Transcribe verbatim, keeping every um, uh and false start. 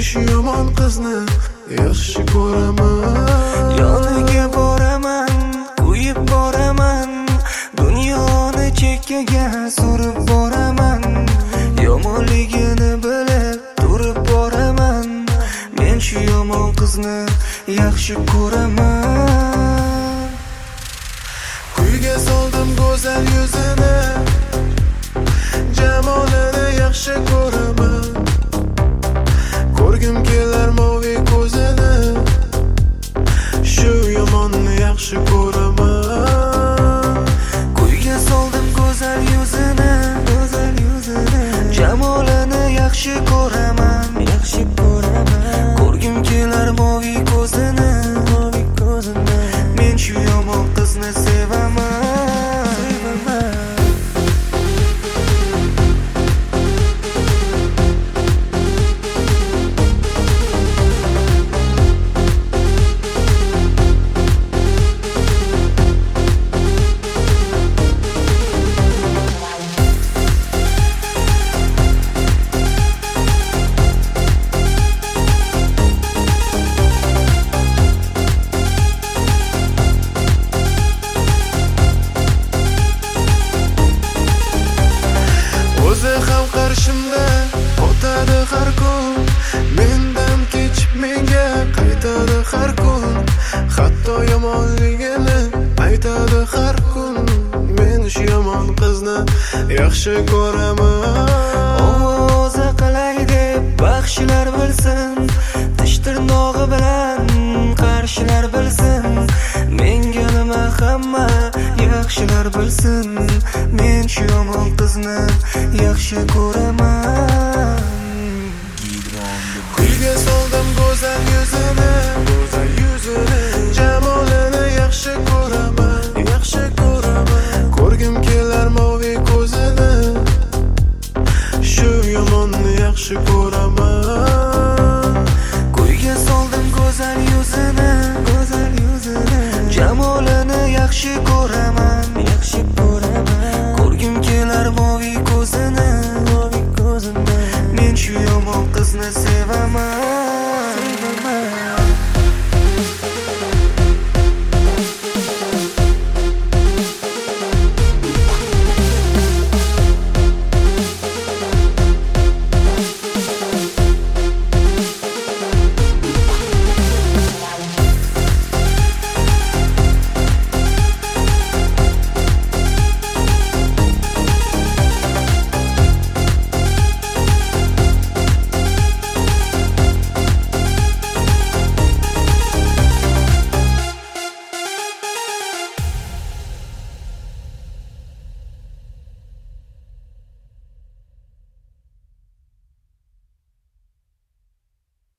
shu yomon qizni yaxshi ko'raman. Yoniga boraman, qo'yib boraman, dunyoni chekkaga surib boraman. Yomonligini bilib turib boraman, men shu yomon qizni yaxshi ko'raman. Kuyga soldim go'zal yuzini, jamolini yaxshi ko'raman. Ko'rgim kelar moviy ko'zini, shu yomonni yaxshi ko'raman. Kuyga soldim go'zal yuzini, go'zal yuzini, jamolini yaxshi ko'raman, yaxshi ko'raman. Ko'rgim kelar moviy ko'zini, moviy ko'zini, men shu yomon qizni sevaman, sevaman. O'zi ham qarshimda o'tadi har kun, mendan kechib menga qaytadi har kun. Hatto yomonligini aytadi har kun, men shu yomon qizni yaxshi ko'raman. O'zi qilay deb baxshilar bilsin, tish tirnog'i bilan qarshilar bilsin. Menga nima hamma yaxshilar bilsin, men shu yomon qizni yaxshi ko'raman. Kuyga soldim go'zal yuzini, go'zal yuzini, jamolini yaxshi ko'raman, yaxshi ko'raman. Ko'rgim kelar moviy ko'zini, shu yomonni yaxshi ko'raman. Kuyga soldim go'zal yuzini, go'zal yuzini, jamolini yaxshi ko'raman, yaxshi ko'raman. Ko'rgim kelar moviy ko'zini, moviy ko'zini, men shu yomon qizni sevaman, sevaman.